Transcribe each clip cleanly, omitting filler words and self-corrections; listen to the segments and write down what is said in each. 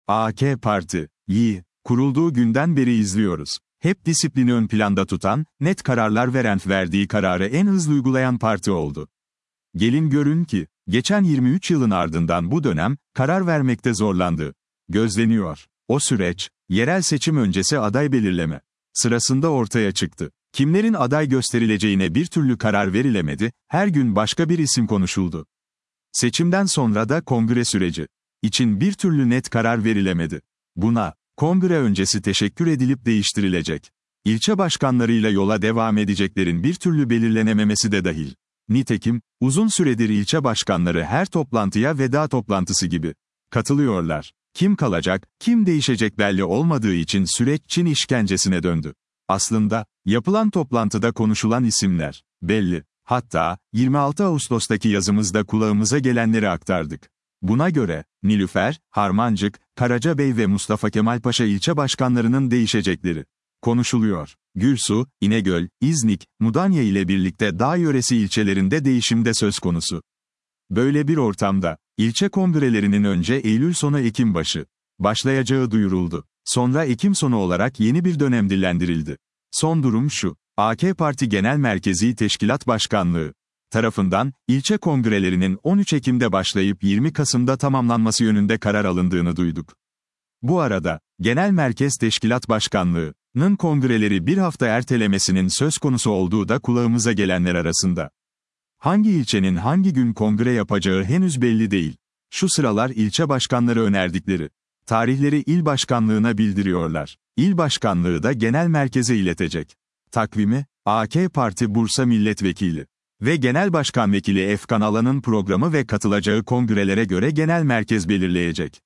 AK Parti, kurulduğu günden beri izliyoruz. Hep disiplini ön planda tutan, net kararlar veren, verdiği kararı en hızlı uygulayan parti oldu. Gelin görün ki, geçen 23 yılın ardından bu dönem, karar vermekte zorlandı. Gözleniyor. O süreç, yerel seçim öncesi aday belirleme sırasında ortaya çıktı. Kimlerin aday gösterileceğine bir türlü karar verilemedi, her gün başka bir isim konuşuldu. Seçimden sonra da kongre süreci için bir türlü net karar verilemedi. Buna, kongre öncesi teşekkür edilip değiştirilecek. İlçe başkanlarıyla yola devam edeceklerin bir türlü belirlenememesi de dahil. Nitekim, uzun süredir ilçe başkanları her toplantıya veda toplantısı gibi katılıyorlar. Kim kalacak, kim değişecek belli olmadığı için süreç Çin işkencesine döndü. Aslında, yapılan toplantıda konuşulan isimler belli. Hatta, 26 Ağustos'taki yazımızda kulağımıza gelenleri aktardık. Buna göre, Nilüfer, Harmancık, Karacabey ve Mustafa Kemal Paşa ilçe başkanlarının değişecekleri konuşuluyor. Gürsu, İnegöl, İznik, Mudanya ile birlikte dağ yöresi ilçelerinde değişimde söz konusu. Böyle bir ortamda, ilçe kongrelerinin önce Eylül sonu Ekim başı başlayacağı duyuruldu. Sonra Ekim sonu olarak yeni bir dönem dillendirildi. Son durum şu: AK Parti Genel Merkezi Teşkilat Başkanlığı tarafından, ilçe kongrelerinin 13 Ekim'de başlayıp 20 Kasım'da tamamlanması yönünde karar alındığını duyduk. Bu arada, Genel Merkez Teşkilat Başkanlığı'nın kongreleri bir hafta ertelemesinin söz konusu olduğu da kulağımıza gelenler arasında. Hangi ilçenin hangi gün kongre yapacağı henüz belli değil. Şu sıralar ilçe başkanları önerdikleri tarihleri il başkanlığına bildiriyorlar. İl başkanlığı da genel merkeze iletecek. Takvimi, AK Parti Bursa Milletvekili ve Genel Başkan Vekili Efkan Alan'ın programı ve katılacağı kongrelere göre genel merkez belirleyecek.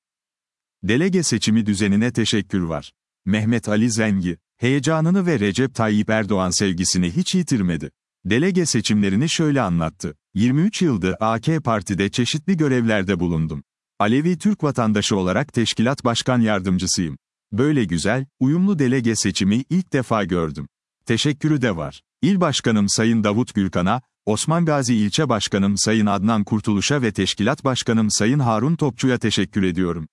Delege seçimi düzenine teşekkür var. Mehmet Ali Zengi, heyecanını ve Recep Tayyip Erdoğan sevgisini hiç yitirmedi. Delege seçimlerini şöyle anlattı: 23 yıldır AK Parti'de çeşitli görevlerde bulundum. Alevi Türk vatandaşı olarak teşkilat başkan yardımcısıyım. Böyle güzel, uyumlu delege seçimi ilk defa gördüm. Teşekkürü de var. İl Başkanım Sayın Davut Gürkan'a, Osman Gazi İlçe Başkanım Sayın Adnan Kurtuluş'a ve Teşkilat Başkanım Sayın Harun Topçu'ya teşekkür ediyorum.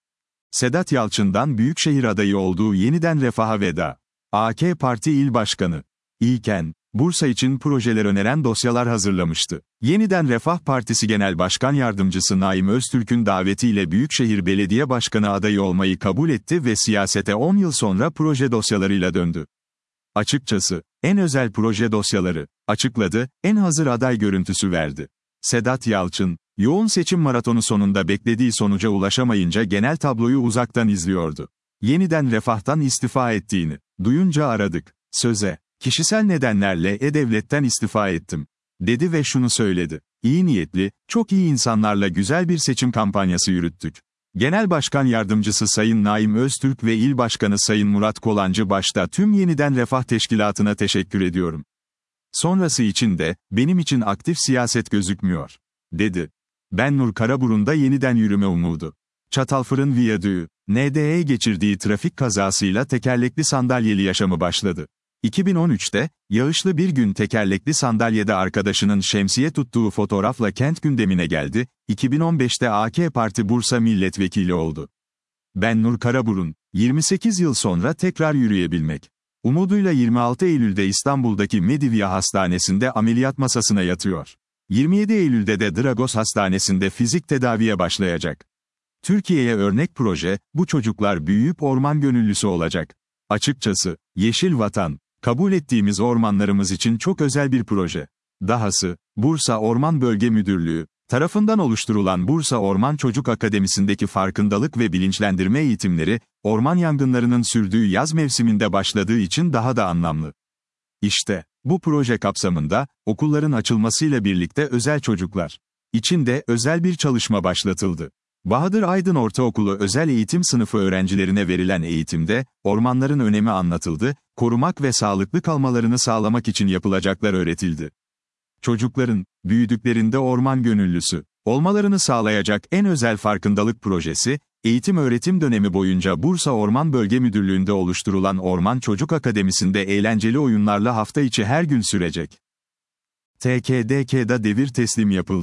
Sedat Yalçın'dan Büyükşehir adayı olduğu Yeniden Refah'a veda. AK Parti İl Başkanı İlken, Bursa için projeler öneren dosyalar hazırlamıştı. Yeniden Refah Partisi Genel Başkan Yardımcısı Naim Öztürk'ün davetiyle Büyükşehir Belediye Başkanı adayı olmayı kabul etti ve siyasete 10 yıl sonra proje dosyalarıyla döndü. Açıkçası, en özel proje dosyaları açıkladı, en hazır aday görüntüsü verdi. Sedat Yalçın, yoğun seçim maratonu sonunda beklediği sonuca ulaşamayınca genel tabloyu uzaktan izliyordu. Yeniden Refah'tan istifa ettiğini duyunca aradık. Söze, kişisel nedenlerle E-Devlet'ten istifa ettim, dedi ve şunu söyledi: İyi niyetli, çok iyi insanlarla güzel bir seçim kampanyası yürüttük. Genel Başkan Yardımcısı Sayın Naim Öztürk ve İl Başkanı Sayın Murat Kolancı başta tüm Yeniden Refah Teşkilatı'na teşekkür ediyorum. Sonrası için de, benim için aktif siyaset gözükmüyor, dedi. Ben Nur Karaburun'da yeniden yürüme umudu. Çatalfırın Viyadüğü, NDE geçirdiği trafik kazasıyla tekerlekli sandalyeli yaşamı başladı. 2013'te, yağışlı bir gün tekerlekli sandalyede arkadaşının şemsiye tuttuğu fotoğrafla kent gündemine geldi, 2015'te AK Parti Bursa Milletvekili oldu. Ben Nur Karaburun, 28 yıl sonra tekrar yürüyebilmek umuduyla 26 Eylül'de İstanbul'daki Medivya Hastanesi'nde ameliyat masasına yatıyor. 27 Eylül'de de Dragos Hastanesi'nde fizik tedaviye başlayacak. Türkiye'ye örnek proje, bu çocuklar büyüyüp orman gönüllüsü olacak. Açıkçası, Yeşil Vatan, kabul ettiğimiz ormanlarımız için çok özel bir proje. Dahası, Bursa Orman Bölge Müdürlüğü tarafından oluşturulan Bursa Orman Çocuk Akademisi'ndeki farkındalık ve bilinçlendirme eğitimleri, orman yangınlarının sürdüğü yaz mevsiminde başladığı için daha da anlamlı. İşte, bu proje kapsamında, okulların açılmasıyla birlikte özel çocuklar için de özel bir çalışma başlatıldı. Bahadır Aydın Ortaokulu özel eğitim sınıfı öğrencilerine verilen eğitimde, ormanların önemi anlatıldı, korumak ve sağlıklı kalmalarını sağlamak için yapılacaklar öğretildi. Çocukların, büyüdüklerinde orman gönüllüsü olmalarını sağlayacak en özel farkındalık projesi, eğitim-öğretim dönemi boyunca Bursa Orman Bölge Müdürlüğü'nde oluşturulan Orman Çocuk Akademisi'nde eğlenceli oyunlarla hafta içi her gün sürecek. TKDK'da devir teslim yapıldı.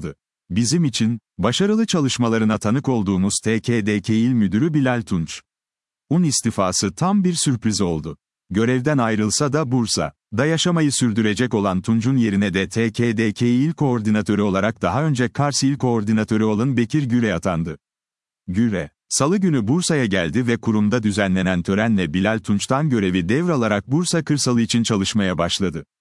Bizim için, başarılı çalışmalarına tanık olduğumuz TKDK İl Müdürü Bilal Tunç. Un istifası tam bir sürpriz oldu. Görevden ayrılsa da Bursa'da yaşamayı sürdürecek olan Tunç'un yerine de TKDK İl Koordinatörü olarak daha önce Kars İl Koordinatörü olan Bekir Güre atandı. Güre, Salı günü Bursa'ya geldi ve kurumda düzenlenen törenle Bilal Tunç'tan görevi devralarak Bursa kırsalı için çalışmaya başladı.